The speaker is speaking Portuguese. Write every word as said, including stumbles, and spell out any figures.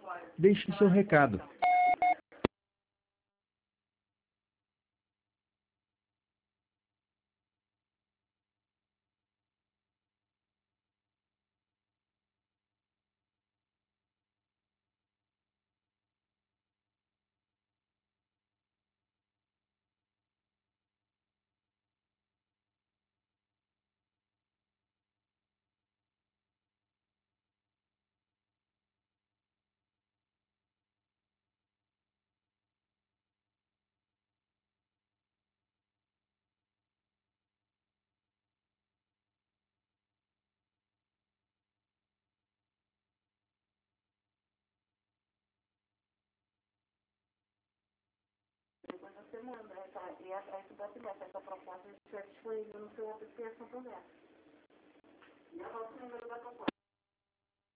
Deixe seu recado. Depois você manda, né, tá? E aí tu bota nessa, essa proposta estiver disponível no seu app Santo André. E anota o número da proposta.